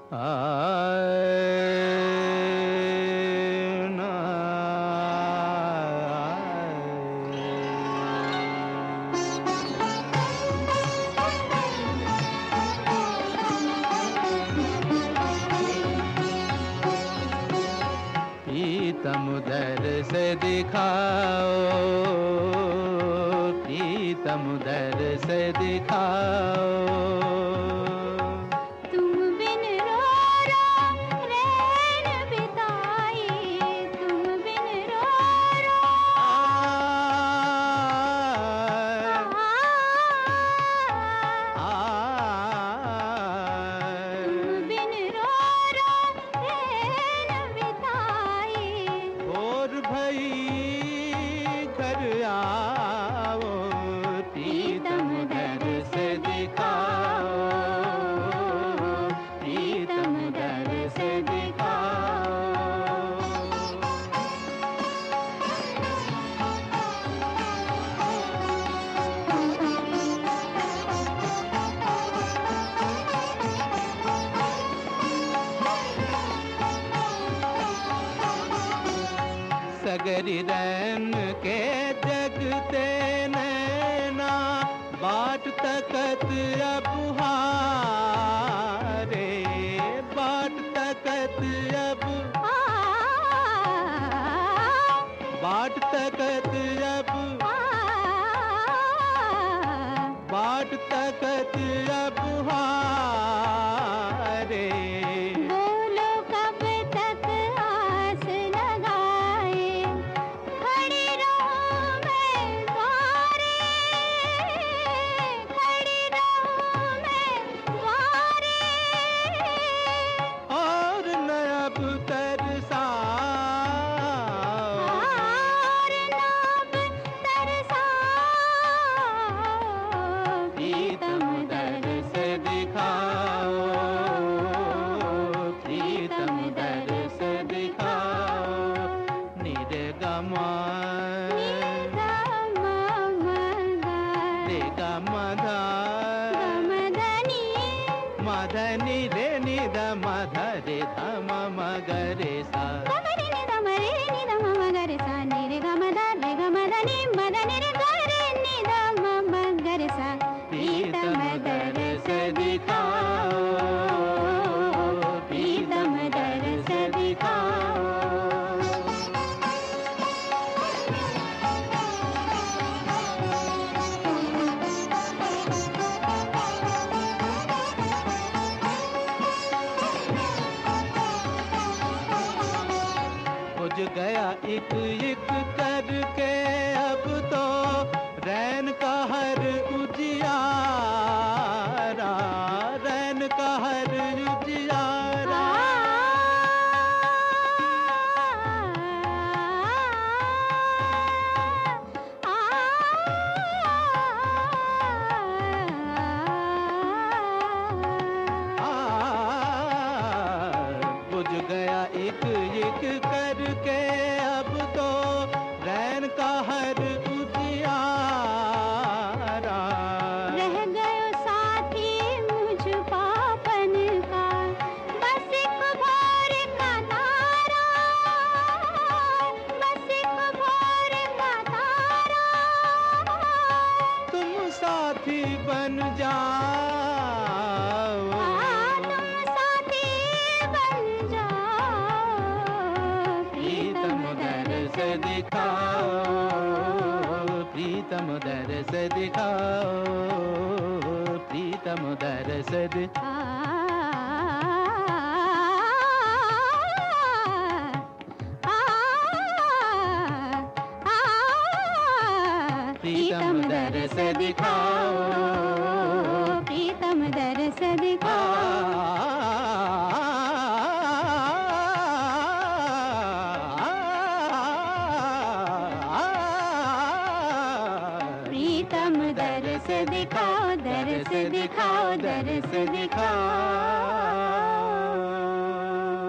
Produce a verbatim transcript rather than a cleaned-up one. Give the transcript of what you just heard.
प्रीतम उधर से दिखाओ, प्रीतम उधर से दिखाओ। तुम बिन रो रो रैन बिताए, तुम बिन रो रो तुम बिन रो रो रैन बिताए। और भई घर आओ, प्रीतम उधर से दिखाओ, प्रीतम उधर से दिखाओ। सगरी रैन के जगते नैना, बाट तकत अब हारे, बाट तकत अब बाट तकत अब बाट तकत अब हारे। बोलो कब तक आस लगाए, खड़ी रहूं मैं द्वारे, खड़ी रहूं मैं द्वारे। और न अब तरसाओ, और न अब तरसाओ। प्रीतम उधर से दिखाओ, प्रीतम उधर से दिखाओ। निर्गमा रेगा मधा गमदनी मधनि रे निध मधरे धम मगरे सा। गमनि नि दमरे नि दम मगरे सा, नि रे गमद रे गमदनी मदनि रे गरे नि दम मगरे सा। प्रीतम उधर से दिखाओ, प्रीतम उधर से दिखाओ। बुझ गया एक एक करके अब तो रैन का हर उजियारा, रैन का हर उजियारा। बुझ गया एक एक करके अब तो रैन का हर उजियारा। रह गयो साथी मुझ पापन का, बस एक भोर का तारा, बस एक भोर का तारा। तुम साथी बन जाओ, तुम साथी बन जाओ। प्रीतम उधर से दिखाओ, प्रीतम उधर से दिखाओ, प्रीतम उधर से दिखाओ। प्रीतम उधर से दिखाओ, प्रीतम दर से प्रीतम दर से दिखाओ, दर से दिखाओ, दर से दिखाओ।